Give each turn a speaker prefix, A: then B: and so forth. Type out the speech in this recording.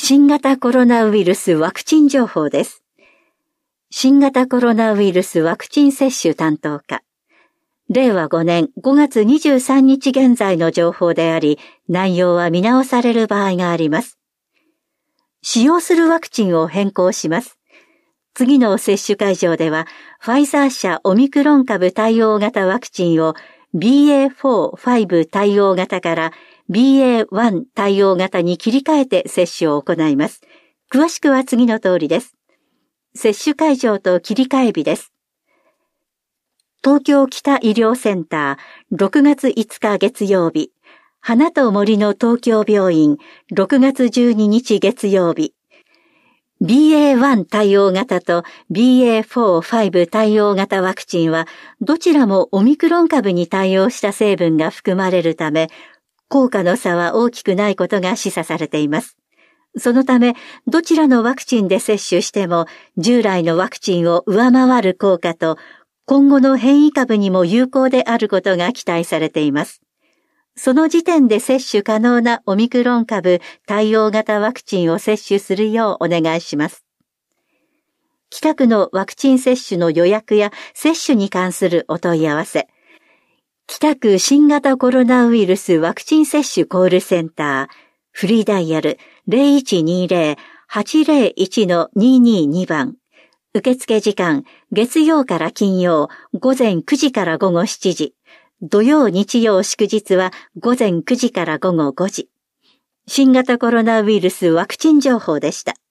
A: 新型コロナウイルスワクチン情報です。新型コロナウイルスワクチン接種担当課。令和5年5月23日現在の情報であり、内容は見直される場合があります。使用するワクチンを変更します。次の接種会場では、ファイザー社オミクロン株対応型ワクチンを BA.4/5 対応型から BA.1 対応型に切り替えて接種を行います。詳しくは次の通りです。接種会場と切り替え日です。東京北医療センター6月5日月曜日、花と森の東京病院6月12日月曜日、BA.1 対応型と BA.4/5 対応型ワクチンはどちらもオミクロン株に対応した成分が含まれるため、効果の差は大きくないことが示唆されています。そのため、どちらのワクチンで接種しても従来のワクチンを上回る効果と今後の変異株にも有効であることが期待されています。その時点で接種可能なオミクロン株対応型ワクチンを接種するようお願いします。北区のワクチン接種の予約や接種に関するお問い合わせ。北区新型コロナウイルスワクチン接種コールセンター、フリーダイヤル 0120-801-222 番。受付時間、月曜から金曜、午前9時から午後7時。土曜日曜祝日は午前9時から午後5時。新型コロナウイルスワクチン情報でした。